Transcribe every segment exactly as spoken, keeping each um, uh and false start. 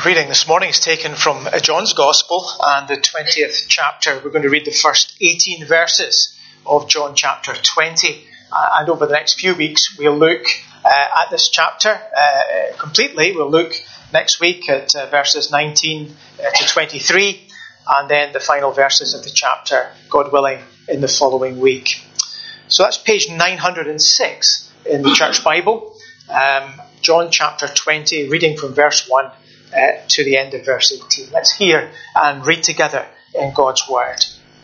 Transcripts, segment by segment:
Reading this morning is taken from John's Gospel and the twentieth chapter. We're going to read the first eighteen verses of John chapter twenty. Uh, and over the next few weeks, we'll look uh, at this chapter uh, completely. We'll look next week at uh, verses nineteen to twenty-three, and then the final verses of the chapter, God willing, in the following week. So that's page nine hundred six in the Church Bible. Um, John chapter twenty, reading from verse one uh, to the end of verse eighteen. Let's hear and read together in God's Word.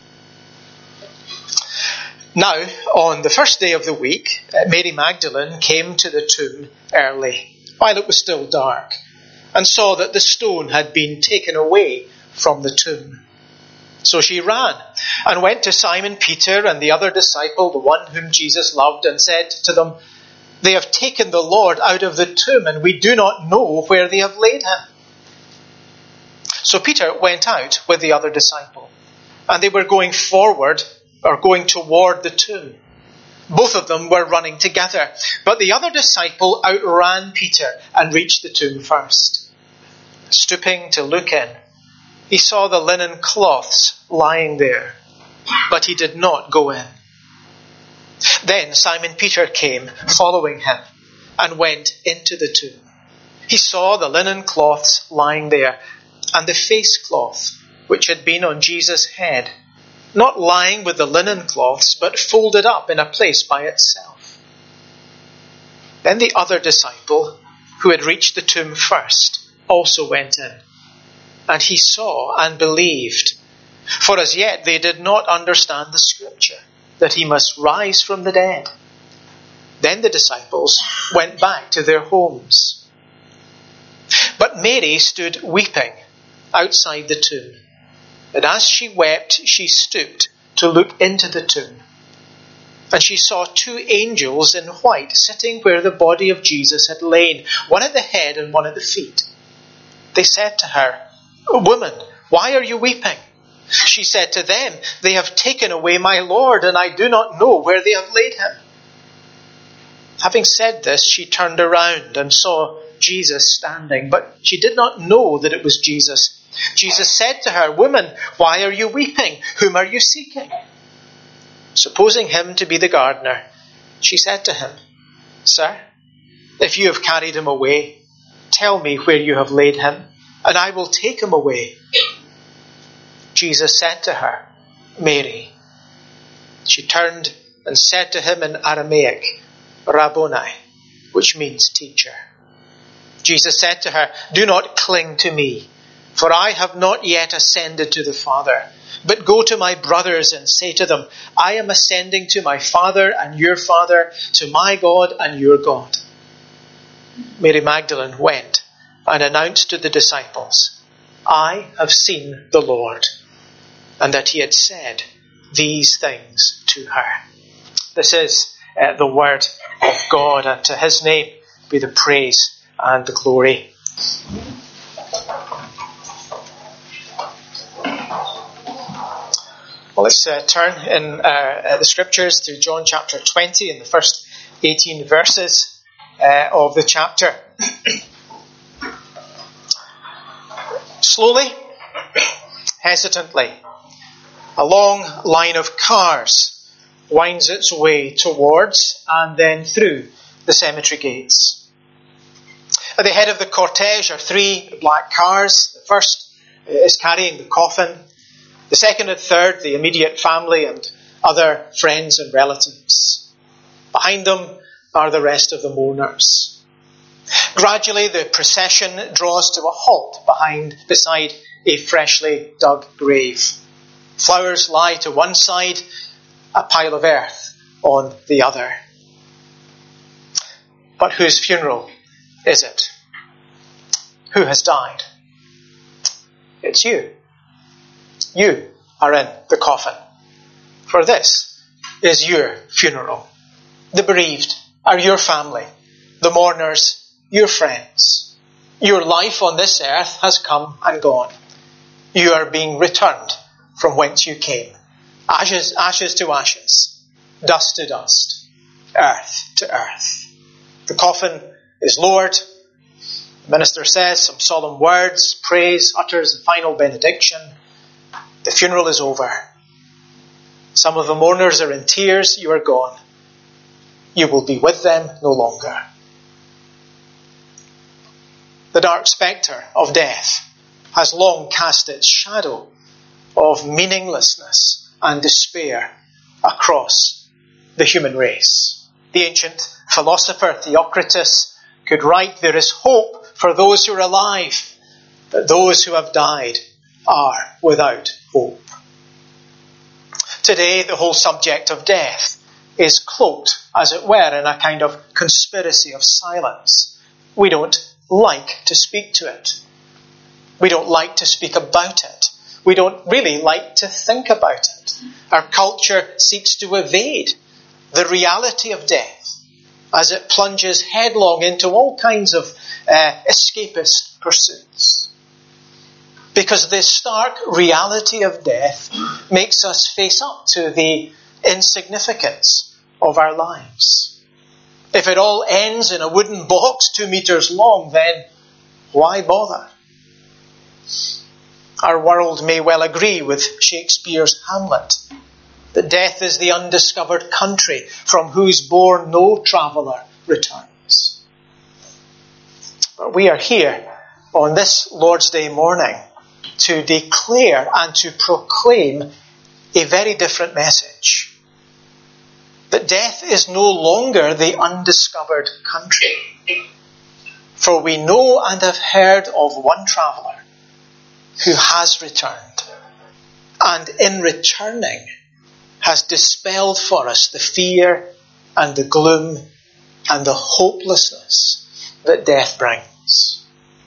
Now, on the first day of the week, uh, Mary Magdalene came to the tomb early, while it was still dark, and saw that the stone had been taken away from the tomb. So she ran and went to Simon Peter and the other disciple, the one whom Jesus loved, and said to them, "They have taken the Lord out of the tomb, and we do not know where they have laid him." So Peter went out with the other disciple, and they were going forward, or going toward the tomb. Both of them were running together, but the other disciple outran Peter and reached the tomb first. Stooping to look in, he saw the linen cloths lying there, but he did not go in. Then Simon Peter came, following him, and went into the tomb. He saw the linen cloths lying there, and the face cloth which had been on Jesus' head, not lying with the linen cloths, but folded up in a place by itself. Then the other disciple, who had reached the tomb first, also went in, and he saw and believed, for as yet they did not understand the scripture, that he must rise from the dead. Then the disciples went back to their homes. But Mary stood weeping outside the tomb. And as she wept, she stooped to look into the tomb. And she saw two angels in white sitting where the body of Jesus had lain, one at the head and one at the feet. They said to her, "Woman, why are you weeping?" She said to them, "They have taken away my Lord, and I do not know where they have laid him." Having said this, she turned around and saw Jesus standing, but she did not know that it was Jesus. Jesus said to her, "Woman, why are you weeping? Whom are you seeking?" Supposing him to be the gardener, she said to him, "Sir, if you have carried him away, tell me where you have laid him, and I will take him away." Jesus said to her, "Mary." She turned and said to him in Aramaic, "Rabboni," which means teacher. Jesus said to her, "Do not cling to me, for I have not yet ascended to the Father. But go to my brothers and say to them, I am ascending to my Father and your Father, to my God and your God." Mary Magdalene went and announced to the disciples, "I have seen the Lord," and that he had said these things to her. This is uh, the word of God, and to his name be the praise and the glory. Well, let's uh, turn in uh, the scriptures to John chapter twenty in the first eighteen verses uh, of the chapter. Slowly, hesitantly, a long line of cars winds its way towards and then through the cemetery gates. At the head of the cortege are three black cars. The first is carrying the coffin. The second and third, the immediate family and other friends and relatives. Behind them are the rest of the mourners. Gradually, the procession draws to a halt behind, beside a freshly dug grave. Flowers lie to one side, a pile of earth on the other. But whose funeral is it? Who has died? It's you. You are in the coffin. For this is your funeral. The bereaved are your family. The mourners, your friends. Your life on this earth has come and gone. You are being returned from whence you came. Ashes, ashes to ashes. Dust to dust. Earth to earth. The coffin is lowered. minister says some solemn words, prays, utters the final benediction. The funeral is over. Some of the mourners are in tears. You are gone. You will be with them no longer. The dark spectre of death has long cast its shadow of meaninglessness and despair across the human race. The ancient philosopher Theocritus could write, "There is hope for those who are alive, but those who have died are without hope." Today, the whole subject of death is cloaked, as it were, in a kind of conspiracy of silence. We don't like to speak to it. We don't like to speak about it. We don't really like to think about it. Our culture seeks to evade the reality of death as it plunges headlong into all kinds of uh, escapist pursuits. Because the stark reality of death makes us face up to the insignificance of our lives. If it all ends in a wooden box two meters long, then why bother? Our world may well agree with Shakespeare's Hamlet that death is the undiscovered country from whose bourne no traveller returns. But we are here on this Lord's Day morning to declare and to proclaim a very different message. That death is no longer the undiscovered country. For we know and have heard of one traveller who has returned, and in returning has dispelled for us the fear and the gloom and the hopelessness that death brings.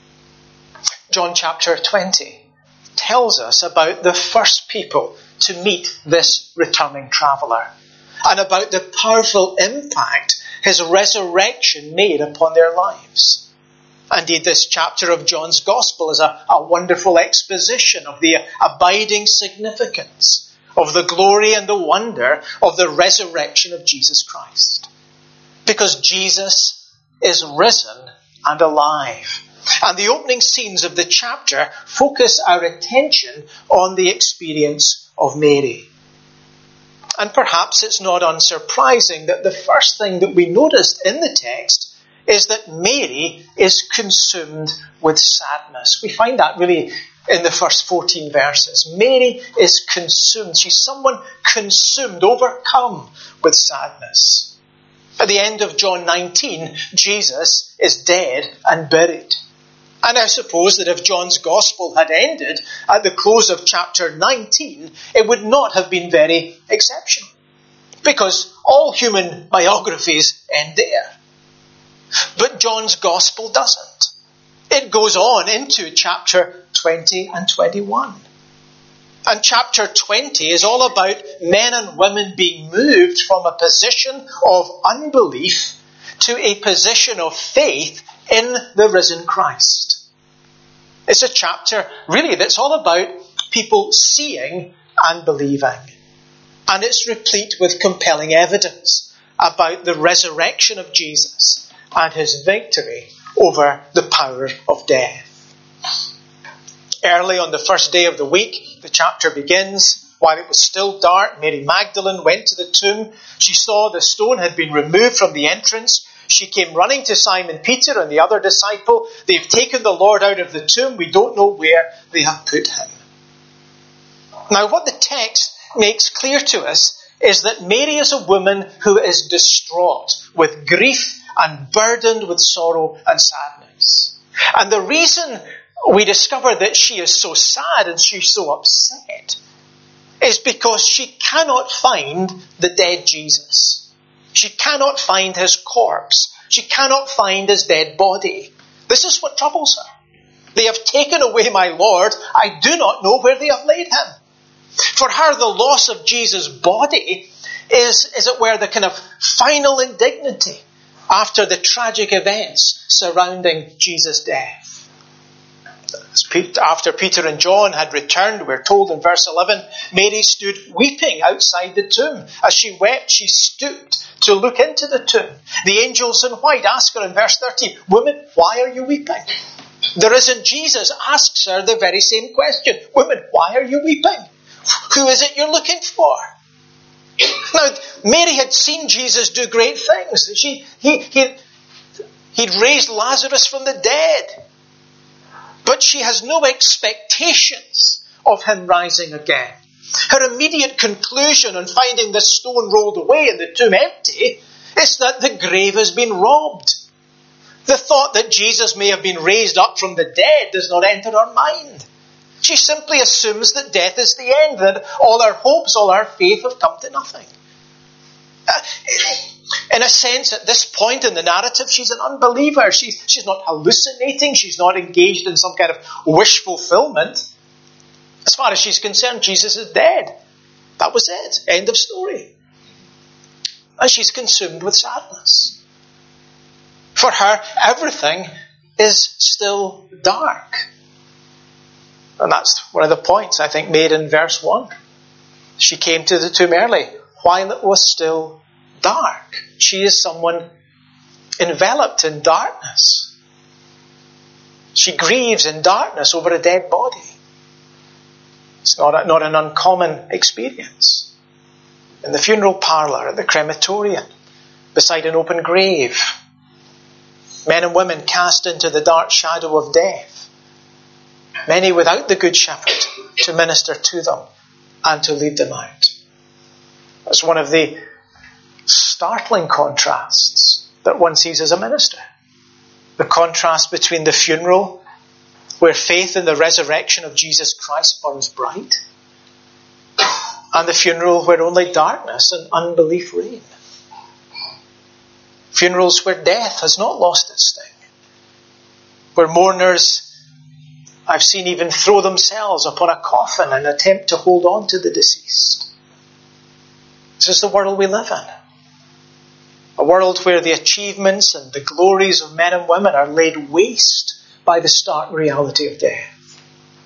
John chapter twenty tells us about the first people to meet this returning traveller, and about the powerful impact his resurrection made upon their lives. Indeed, this chapter of John's Gospel is a, a wonderful exposition of the abiding significance of the glory and the wonder of the resurrection of Jesus Christ. Because Jesus is risen and alive. And the opening scenes of the chapter focus our attention on the experience of Mary. And perhaps it's not unsurprising that the first thing that we noticed in the text is that Mary is consumed with sadness. We find that really in the first fourteen verses. Mary is consumed. She's someone consumed, overcome with sadness. At the end of John nineteen, Jesus is dead and buried. And I suppose that if John's Gospel had ended at the close of chapter nineteen, it would not have been very exceptional. Because all human biographies end there. But John's Gospel doesn't. It goes on into chapter twenty and twenty-one. And chapter twenty is all about men and women being moved from a position of unbelief to a position of faith in the risen Christ. It's a chapter, really, that's all about people seeing and believing. And it's replete with compelling evidence about the resurrection of Jesus and his victory over the power of death. Early on the first day of the week, the chapter begins. While it was still dark, Mary Magdalene went to the tomb. She saw the stone had been removed from the entrance. She came running to Simon Peter and the other disciple. They've taken the Lord out of the tomb. We don't know where they have put him. Now, what the text makes clear to us is that Mary is a woman who is distraught with grief and burdened with sorrow and sadness. And the reason we discover that she is so sad and she's so upset is because she cannot find the dead Jesus. She cannot find his corpse. She cannot find his dead body. This is what troubles her. They have taken away my Lord. I do not know where they have laid him. For her, the loss of Jesus' body is, as it were, the kind of final indignity after the tragic events surrounding Jesus' death. After Peter and John had returned, we're told in verse eleven, Mary stood weeping outside the tomb. As she wept, she stooped to look into the tomb. The angels in white ask her in verse thirteen, Woman, why are you weeping? The risen Jesus asks her the very same question. Woman, why are you weeping? Who is it you're looking for? Now, Mary had seen Jesus do great things. She, he, he, he'd raised Lazarus from the dead. But she has no expectations of him rising again. Her immediate conclusion on finding the stone rolled away and the tomb empty is that the grave has been robbed. The thought that Jesus may have been raised up from the dead does not enter her mind. She simply assumes that death is the end, that all her hopes, all her faith have come to nothing. Uh, in a sense, at this point in the narrative, she's an unbeliever. She's, she's not hallucinating. She's not engaged in some kind of wish fulfillment. As far as she's concerned, Jesus is dead. That was it. End of story. And she's consumed with sadness. For her, everything is still dark. And that's one of the points, I think, made in verse one. She came to the tomb early, while it was still dark. She is someone enveloped in darkness. She grieves in darkness over a dead body. It's not, a, not an uncommon experience. In the funeral parlour, at the crematorium, beside an open grave, men and women cast into the dark shadow of death, many without the Good Shepherd to minister to them and to lead them out. That's one of the startling contrasts that one sees as a minister. The contrast between the funeral, where faith in the resurrection of Jesus Christ burns bright, and the funeral where only darkness and unbelief reign. Funerals where death has not lost its sting, where mourners, I've seen, even throw themselves upon a coffin and attempt to hold on to the deceased. This is the world we live in. A world where the achievements and the glories of men and women are laid waste by the stark reality of death.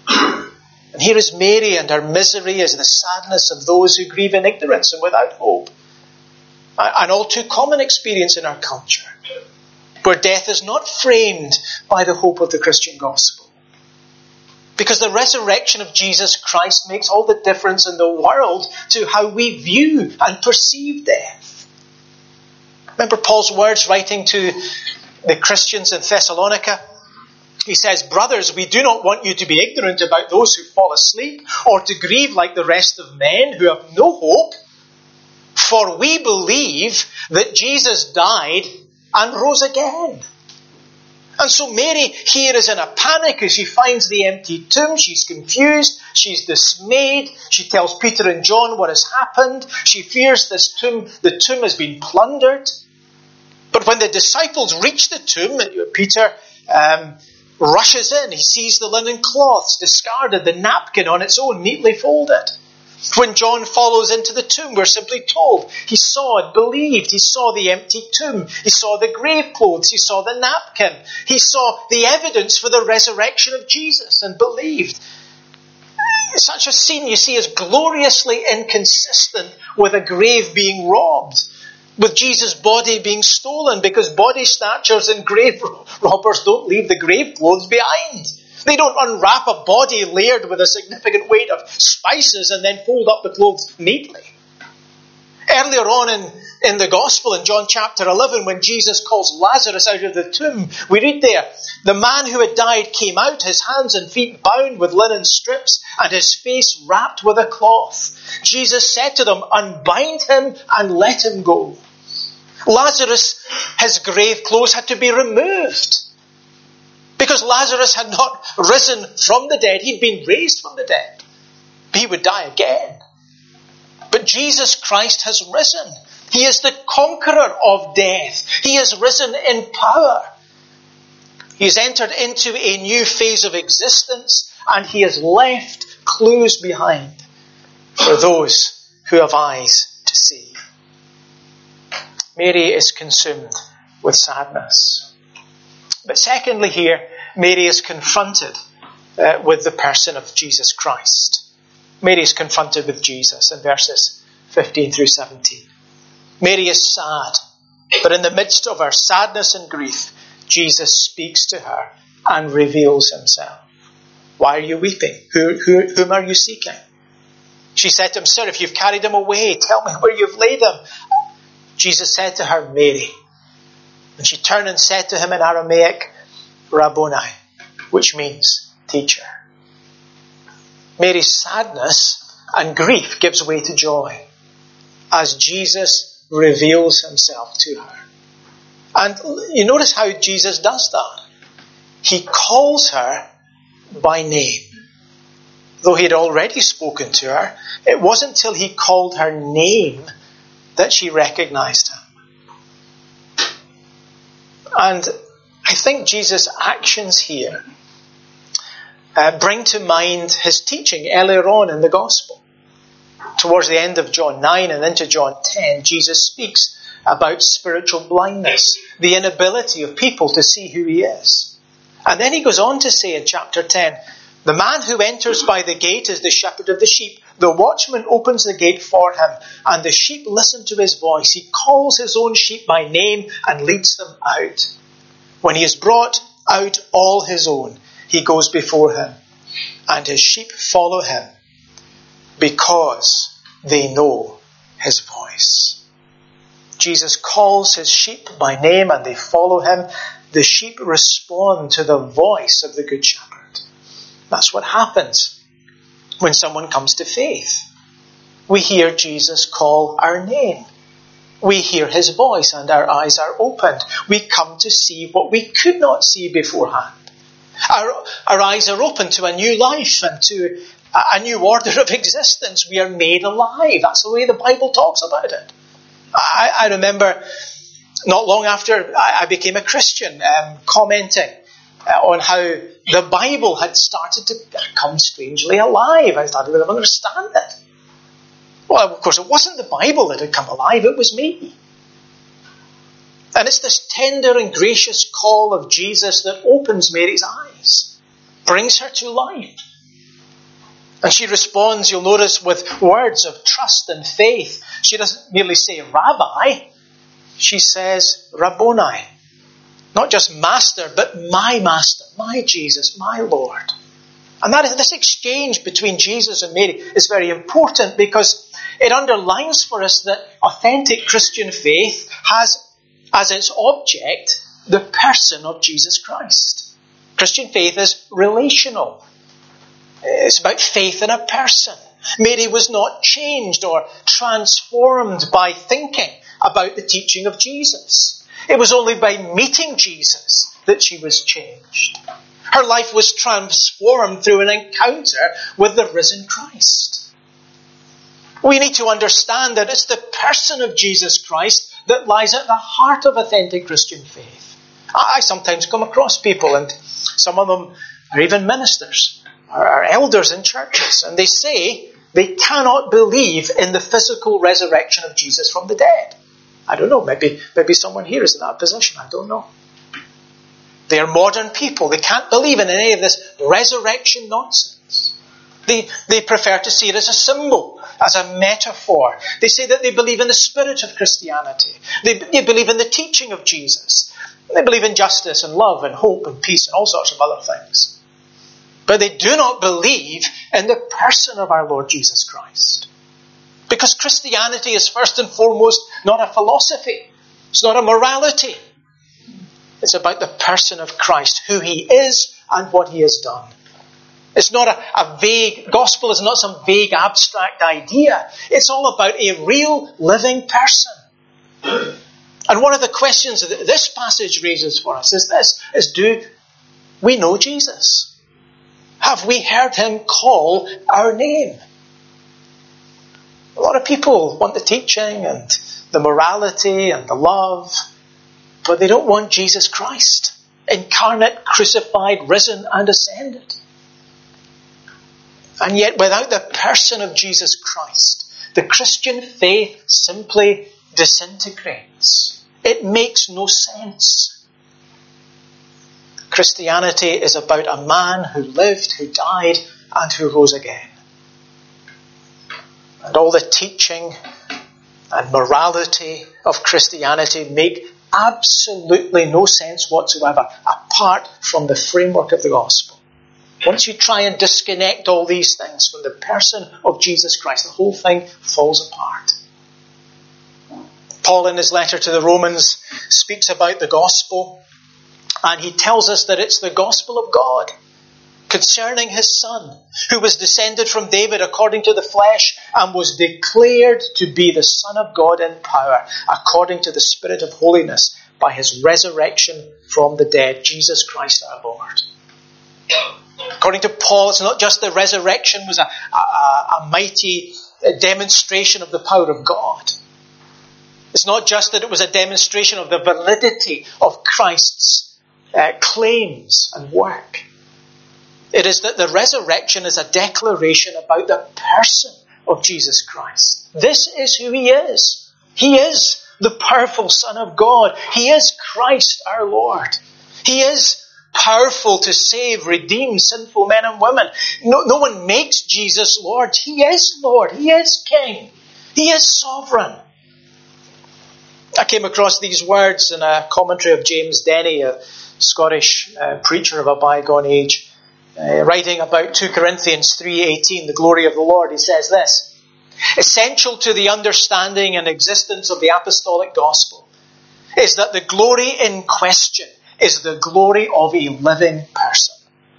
And here is Mary, and her misery is the sadness of those who grieve in ignorance and without hope. An all too common experience in our culture, where death is not framed by the hope of the Christian gospel. Because the resurrection of Jesus Christ makes all the difference in the world to how we view and perceive death. Remember Paul's words writing to the Christians in Thessalonica? He says, "Brothers, we do not want you to be ignorant about those who fall asleep, or to grieve like the rest of men who have no hope. For we believe that Jesus died and rose again." And so Mary here is in a panic as she finds the empty tomb. She's confused. She's dismayed. She tells Peter and John what has happened. She fears this tomb, the tomb has been plundered. But when the disciples reach the tomb, Peter um, rushes in. He sees the linen cloths discarded, the napkin on its own neatly folded. When John follows into the tomb, we're simply told he saw and believed. He saw the empty tomb. He saw the grave clothes. He saw the napkin. He saw the evidence for the resurrection of Jesus and believed. Such a scene, you see, is gloriously inconsistent with a grave being robbed, with Jesus' body being stolen, because body snatchers and grave robbers don't leave the grave clothes behind. They don't unwrap a body layered with a significant weight of spices and then fold up the clothes neatly. Earlier on in, in the Gospel, in John chapter eleven, when Jesus calls Lazarus out of the tomb, we read there, "The man who had died came out, his hands and feet bound with linen strips, and his face wrapped with a cloth. Jesus said to them, 'Unbind him and let him go.'" Lazarus, his grave clothes had to be removed, because Lazarus had not risen from the dead. He'd been raised from the dead. He would die again. But Jesus Christ has risen. He is the conqueror of death. He has risen in power. He has entered into a new phase of existence, and he has left clues behind for those who have eyes to see. Mary is consumed with sadness. But secondly here, Mary is confronted uh, with the person of Jesus Christ. Mary is confronted with Jesus in verses fifteen through seventeen. Mary is sad, but in the midst of her sadness and grief, Jesus speaks to her and reveals himself. Why are you weeping? Who, who, whom are you seeking? She said to him, Sir, if you've carried him away, tell me where you've laid him. Jesus said to her, Mary. And she turned and said to him in Aramaic, Rabboni, which means teacher. Mary's sadness and grief gives way to joy as Jesus reveals himself to her. And you notice how Jesus does that. He calls her by name. Though he had already spoken to her, it wasn't until he called her name that she recognized him. And I think Jesus' actions here uh, bring to mind his teaching earlier on in the Gospel. Towards the end of John nine and into John ten, Jesus speaks about spiritual blindness, the inability of people to see who he is. And then he goes on to say in chapter ten, the man who enters by the gate is the shepherd of the sheep. The watchman opens the gate for him, and the sheep listen to his voice. He calls his own sheep by name and leads them out. When he has brought out all his own, he goes before him, and his sheep follow him because they know his voice. Jesus calls his sheep by name and they follow him. The sheep respond to the voice of the Good Shepherd. That's what happens when someone comes to faith. We hear Jesus call our name. We hear his voice and our eyes are opened. We come to see what we could not see beforehand. Our, our eyes are open to a new life and to a, a new order of existence. We are made alive. That's the way the Bible talks about it. I, I remember not long after I, I became a Christian, um, commenting uh, on how the Bible had started to come strangely alive. I started to understand it. Well, of course, it wasn't the Bible that had come alive, it was me. And it's this tender and gracious call of Jesus that opens Mary's eyes, brings her to life. And she responds, you'll notice, with words of trust and faith. She doesn't merely say Rabbi, she says Rabboni. Not just master, but my master, my Jesus, my Lord. And that is, this exchange between Jesus and Mary is very important because it underlines for us that authentic Christian faith has as its object the person of Jesus Christ. Christian faith is relational. It's about faith in a person. Mary was not changed or transformed by thinking about the teaching of Jesus. It was only by meeting Jesus that she was changed. Her life was transformed through an encounter with the risen Christ. We need to understand that it's the person of Jesus Christ that lies at the heart of authentic Christian faith. I sometimes come across people, and some of them are even ministers, are elders in churches, and they say they cannot believe in the physical resurrection of Jesus from the dead. I don't know, maybe, maybe someone here is in that position, I don't know. They are modern people. They can't believe in any of this resurrection nonsense. They, they prefer to see it as a symbol, as a metaphor. They say that they believe in the spirit of Christianity. They, they believe in the teaching of Jesus. They believe in justice and love and hope and peace and all sorts of other things. But they do not believe in the person of our Lord Jesus Christ. Because Christianity is first and foremost not a philosophy. It's not a morality. It's about the person of Christ, who he is and what he has done. It's not a, a vague, gospel is not some vague abstract idea. It's all about a real living person. And one of the questions that this passage raises for us is this, is do we know Jesus? Have we heard him call our name? A lot of people want the teaching and the morality and the love, but they don't want Jesus Christ, incarnate, crucified, risen and ascended. And yet without the person of Jesus Christ, the Christian faith simply disintegrates. It makes no sense. Christianity is about a man who lived, who died, and who rose again. And all the teaching and morality of Christianity make absolutely no sense whatsoever apart from the framework of the gospel. Once you try and disconnect all these things from the person of Jesus Christ, the whole thing falls apart. Paul, in his letter to the Romans, speaks about the gospel, and he tells us that it's the gospel of God concerning his Son, who was descended from David according to the flesh and was declared to be the Son of God in power, according to the Spirit of holiness, by his resurrection from the dead, Jesus Christ our Lord. According to Paul, it's not just the resurrection was a, a, a mighty demonstration of the power of God. It's not just that it was a demonstration of the validity of Christ's uh, claims and work. It is that the resurrection is a declaration about the person of Jesus Christ. This is who he is. He is the powerful Son of God. He is Christ our Lord. He is powerful to save, redeem sinful men and women. No, no one makes Jesus Lord. He is Lord. He is King. He is sovereign. I came across these words in a commentary of James Denny, a Scottish uh, preacher of a bygone age. Uh, writing about Second Corinthians three eighteen, the glory of the Lord, he says this: essential to the understanding and existence of the apostolic gospel is that the glory in question is the glory of a living person.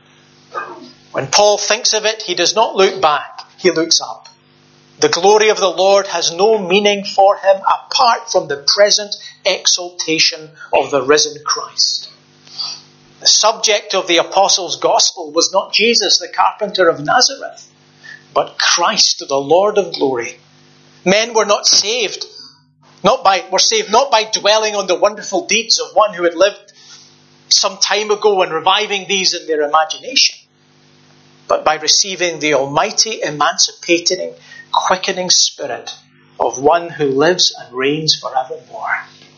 When Paul thinks of it, he does not look back, he looks up. The glory of the Lord has no meaning for him apart from the present exaltation of the risen Christ. The subject of the apostles' gospel was not Jesus, the carpenter of Nazareth, but Christ, the Lord of glory. Men were not saved, not by were saved not by dwelling on the wonderful deeds of one who had lived some time ago and reviving these in their imagination, but by receiving the almighty, emancipating, quickening Spirit of one who lives and reigns forevermore.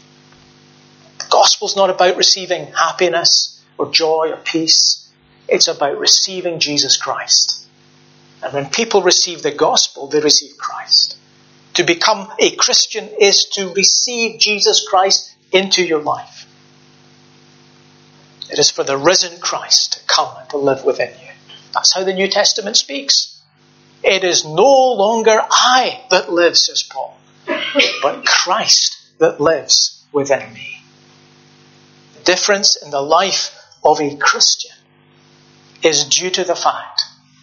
The gospel's not about receiving happiness or joy or peace. It's about receiving Jesus Christ. And when people receive the gospel, they receive Christ. To become a Christian is to receive Jesus Christ into your life. It is for the risen Christ to come and to live within you. That's how the New Testament speaks. It is no longer I that lives, says Paul, but Christ that lives within me. The difference in the life of a Christian is due to the fact,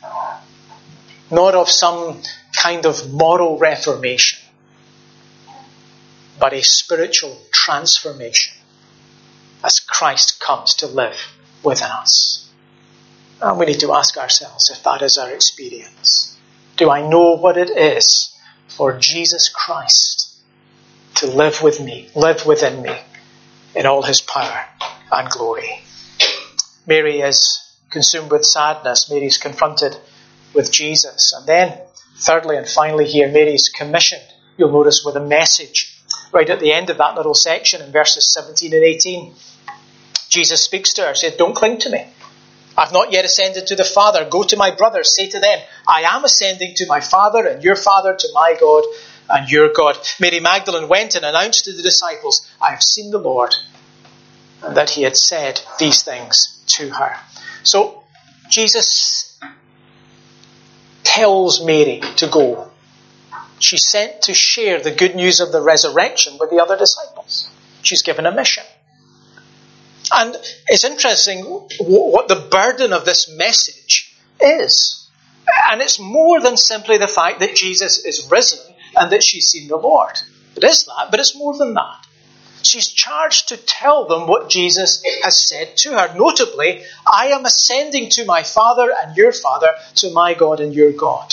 not of some kind of moral reformation, but a spiritual transformation as Christ comes to live within us. And we need to ask ourselves if that is our experience. Do I know what it is for Jesus Christ to live with me, live within me in all his power and glory? Mary is consumed with sadness. Mary's confronted with Jesus. And then, thirdly and finally here, Mary's commissioned, you'll notice, with a message. Right at the end of that little section in verses seventeen and eighteen, Jesus speaks to her, says, don't cling to me. I've not yet ascended to the Father. Go to my brothers, say to them, I am ascending to my Father and your Father, to my God and your God. Mary Magdalene went and announced to the disciples, I have seen the Lord, and that he had said these things to her. So Jesus tells Mary to go. She's sent to share the good news of the resurrection with the other disciples. She's given a mission. And it's interesting what the burden of this message is. And it's more than simply the fact that Jesus is risen and that she's seen the Lord. It is that, but it's more than that. She's charged to tell them what Jesus has said to her. Notably, I am ascending to my Father and your Father, to my God and your God.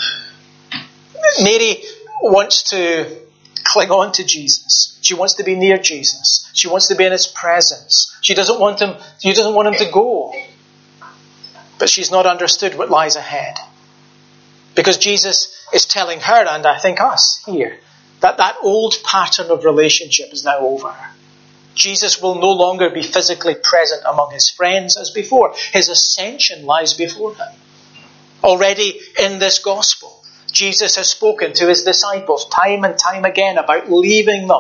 Mary wants to cling on to Jesus. She wants to be near Jesus. She wants to be in his presence. She doesn't want him, she doesn't want him to go. But she's not understood what lies ahead. Because Jesus is telling her, and I think us here, that that old pattern of relationship is now over. Jesus will no longer be physically present among his friends as before. His ascension lies before him. Already in this gospel, Jesus has spoken to his disciples time and time again about leaving them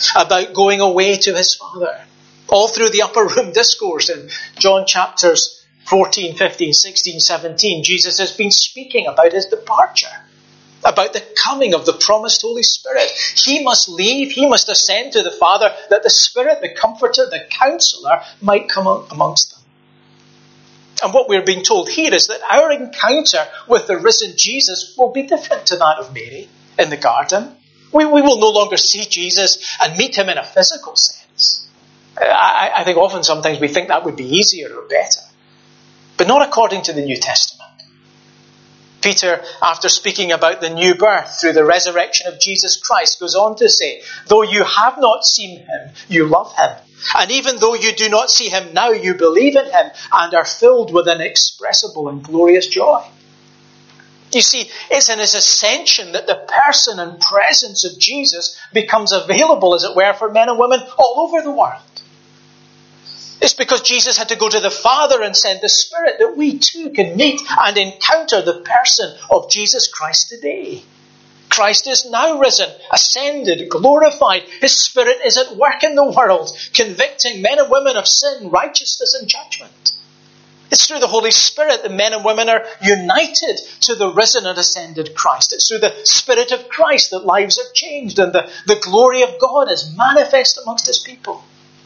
about going away to his Father. All through the upper room discourse in John chapters fourteen, fifteen, sixteen, seventeen, Jesus has been speaking about his departure, about the coming of the promised Holy Spirit. He must leave, he must ascend to the Father, that the Spirit, the Comforter, the Counselor might come amongst them. And what we're being told here is that our encounter with the risen Jesus will be different to that of Mary in the garden. We, we will no longer see Jesus and meet him in a physical sense. I, I think often sometimes we think that would be easier or better. But not according to the New Testament. Peter, after speaking about the new birth through the resurrection of Jesus Christ, goes on to say, though you have not seen him, you love him. And even though you do not see him now, you believe in him and are filled with inexpressible and glorious joy. You see, it's in his ascension that the person and presence of Jesus becomes available, as it were, for men and women all over the world. It's because Jesus had to go to the Father and send the Spirit that we too can meet and encounter the person of Jesus Christ today. Christ is now risen, ascended, glorified. His Spirit is at work in the world, convicting men and women of sin, righteousness and judgment. It's through the Holy Spirit that men and women are united to the risen and ascended Christ. It's through the Spirit of Christ that lives are changed and the, the glory of God is manifest amongst his people.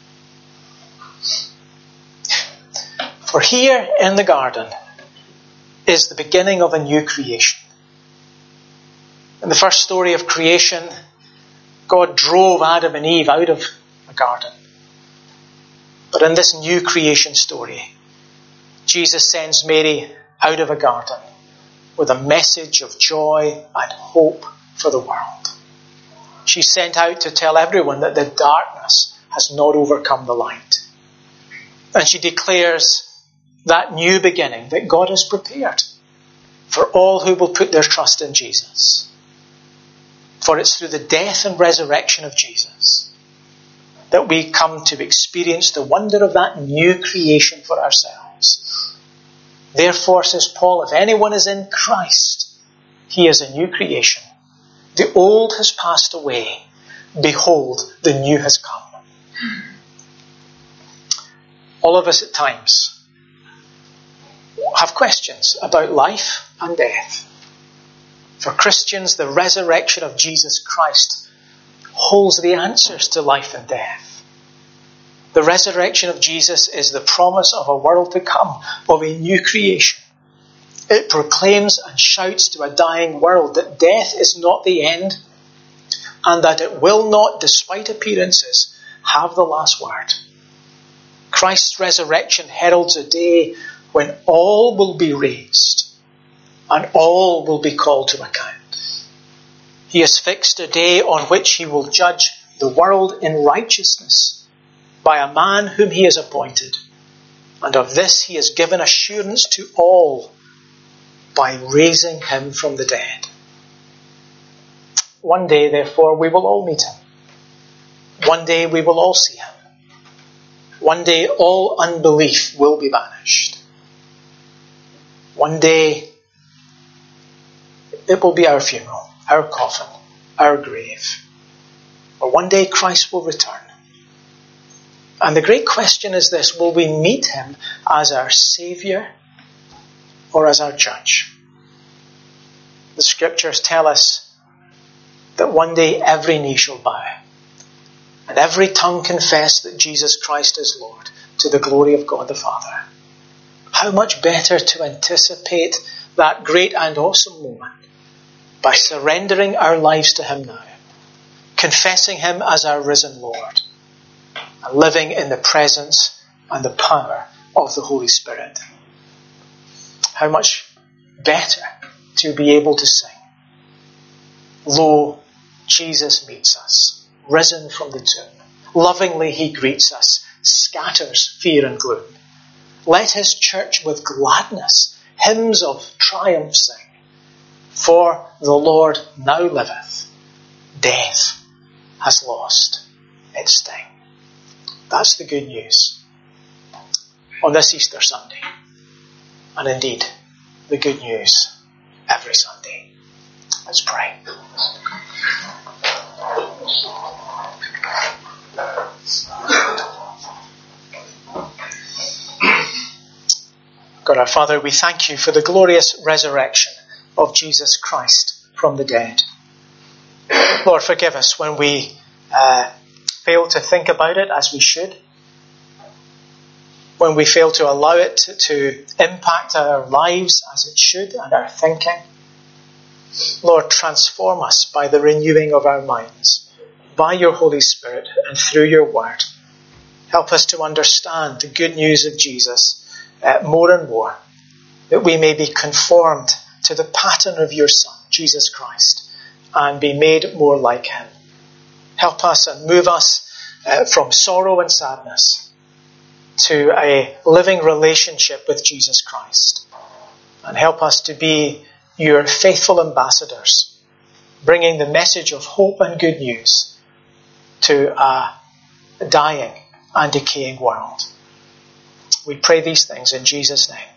For here in the garden is the beginning of a new creation. In the first story of creation, God drove Adam and Eve out of a garden. But in this new creation story, Jesus sends Mary out of a garden with a message of joy and hope for the world. She's sent out to tell everyone that the darkness has not overcome the light. And she declares that new beginning that God has prepared for all who will put their trust in Jesus. For it's through the death and resurrection of Jesus that we come to experience the wonder of that new creation for ourselves. Therefore, says Paul, if anyone is in Christ, he is a new creation. The old has passed away. Behold, the new has come. All of us at times have questions about life and death. For Christians, the resurrection of Jesus Christ holds the answers to life and death. The resurrection of Jesus is the promise of a world to come, of a new creation. It proclaims and shouts to a dying world that death is not the end and that it will not, despite appearances, have the last word. Christ's resurrection heralds a day when all will be raised and all will be called to account. He has fixed a day on which he will judge the world in righteousness by a man whom he has appointed. And of this he has given assurance to all by raising him from the dead. One day, therefore, we will all meet him. One day we will all see him. One day all unbelief will be banished. One day it will be our funeral, our coffin, our grave. Or one day Christ will return. And the great question is this: will we meet him as our Saviour or as our Judge? The Scriptures tell us that one day every knee shall bow and every tongue confess that Jesus Christ is Lord, to the glory of God the Father. How much better to anticipate that great and awesome moment by surrendering our lives to him now, confessing him as our risen Lord, and living in the presence and the power of the Holy Spirit. How much better to be able to sing, lo, Jesus meets us, risen from the tomb. Lovingly he greets us, scatters fear and gloom. Let his church with gladness hymns of triumph sing. For the Lord now liveth. Death has lost its sting. That's the good news on this Easter Sunday. And indeed, the good news every Sunday. Let's pray. God our Father, we thank you for the glorious resurrection of Jesus Christ from the dead. Lord, forgive us when we uh, fail to think about it as we should, when we fail to allow it to, to impact our lives as it should and our thinking. Lord, transform us by the renewing of our minds, by your Holy Spirit and through your word. Help us to understand the good news of Jesus uh, more and more, that we may be conformed to the pattern of your Son, Jesus Christ, and be made more like him. Help us and move us uh, from sorrow and sadness to a living relationship with Jesus Christ. And help us to be your faithful ambassadors, bringing the message of hope and good news to a dying and decaying world. We pray these things in Jesus' name.